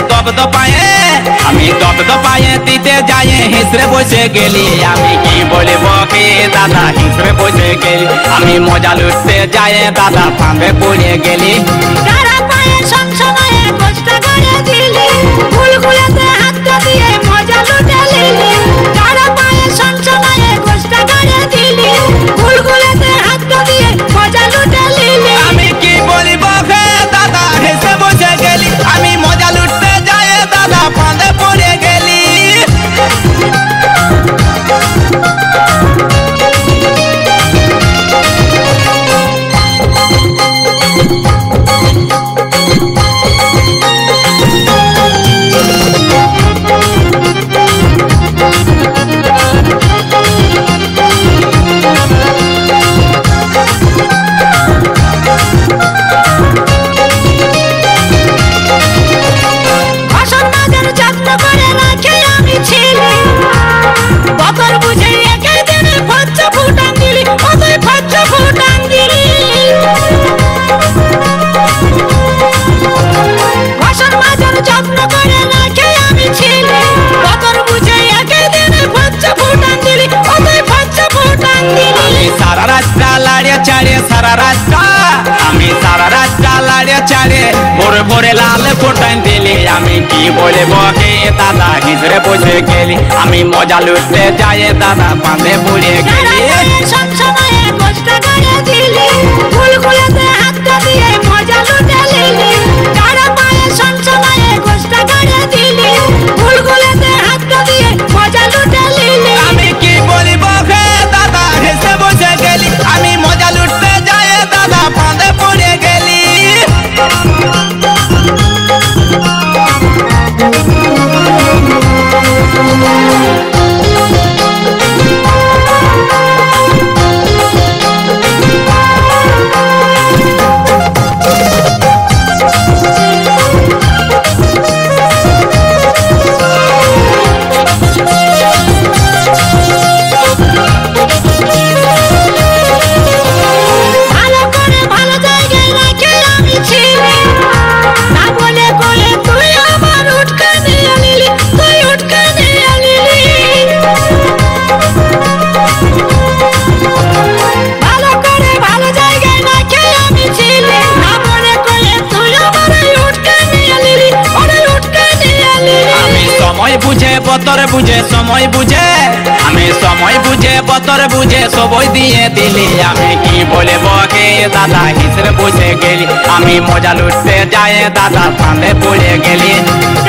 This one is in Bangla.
দপদপায়ে আমি দপদপায়ে দিতে যাই হিসরে বসে গেলি আমি কি বলব কি দাদা হিসরে বসে গেলি আমি মজা লুটতে যাই দাদা ফাঁদে পড়ে গেলি তারা পায়ে সবসময় কষ্ট করে দিলি ফুলগুলোতে হাত দিয়ে মজা লুটে নিলি তারা পায়ে সবসময় কষ্ট করে দিলি ফুলগুলোতে হাত দিয়ে মজা লুটে নিলি আমি কি বলব হে দাদা হেসে বসে গেলি আমি মজা লুটতে যাই দাদা ফাঁদে পড়ে গেলি আমি সারা রাস্তা লাড়ে চাড়ে ভোরে ভোরে লাল ফোটান দিলি আমি কি বলবো কে দাদা হিসরে বসে গেলি আমি মজা লুটতে যাই দাদা ফাঁদে পড়ে গেলি সবসময় কষ্ট করে দিলি ফুলগুলোতে হাত দিয়ে মজা লুটে নিলি তারা পায়ে সবসময় কষ্ট করে দিলি ফুলগুলোতে হাত দিয়ে মজা লুটে নিলি আমি কি বলবো হে দাদা হেসে বসে গেলি আমি মজা লুটতে যাই দাদা ফাঁদে পড়ে গেলি বতর বুঝে সময় বুঝে আমি সময় বুঝে বতর বুঝে সবই দিয়ে দিলি আমি কি বলবো কে দাদা হিসরে বসে গেলি আমি মজা লুটতে যাই দাদা ফাঁদে পড়ে গেলি